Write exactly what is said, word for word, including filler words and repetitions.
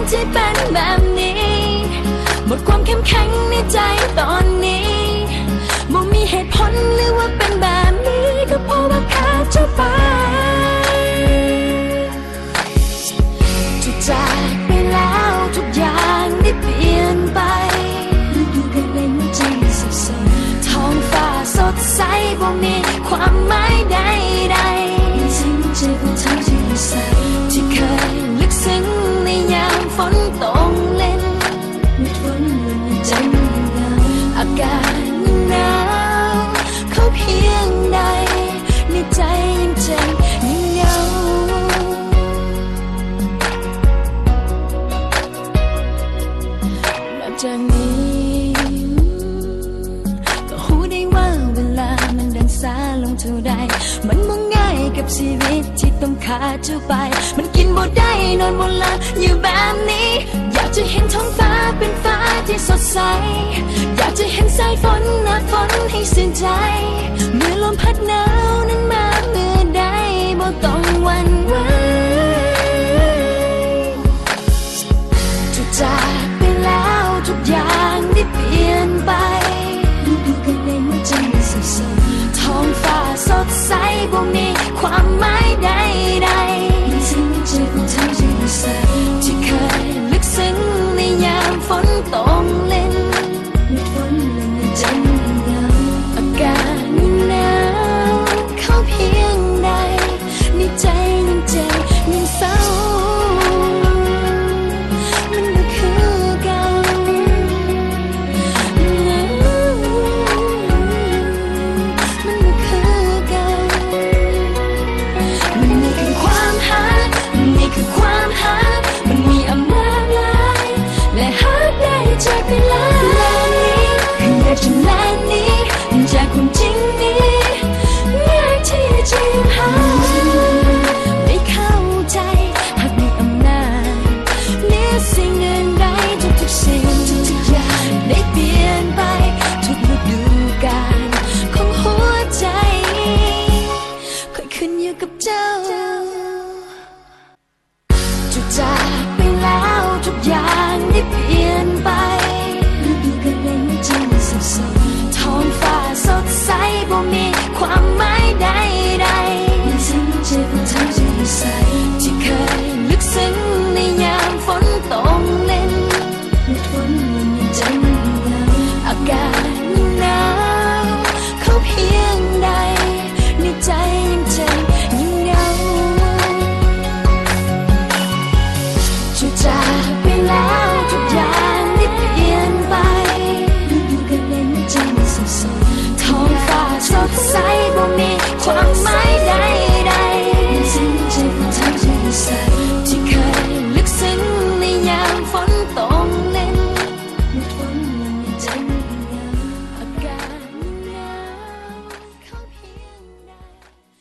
ที่เป็นแบบนี้หมดความเข้มแข็งในใจตอนนี้บ่มีเหตุผลหรือว่าเป็นแบบนี้ก็เพราะว่าขาดเจ้าไปจะจากไปแล้วทุกอย่างได้เปลี่ยนไปฤดูกาลในหัวใจมันสับสนท้องฟ้าสดใสบ่มีความหมายใดๆสิ่งใจของเธอที่อยู่ใสที่เคยลึกซึ้งในยามฝนตกเล่นเม็ดฝนหล่นในใจมันเหงาอากาศหนาวเขาเพียงใดในใจยังเจ็บยังเหงานับจากนี้ก็รู้ได้ว่าเวลามันเดินสายลงเท่าใดมันบ่ง่ายกับชีวิตที่ต้องขาดเจ้าไปมันกินบ่ได้นอนบ่หลับอยู่แบบนี้อยากจะเห็นท้องฟ้าเป็นฟ้าที่สดใสอยากจะเห็นสายฝนหน้าฝนให้ชื่นใจเมื่อลมพัดหนาวนั้นมาเมื่อใดบ่ต้องหวั่นไหว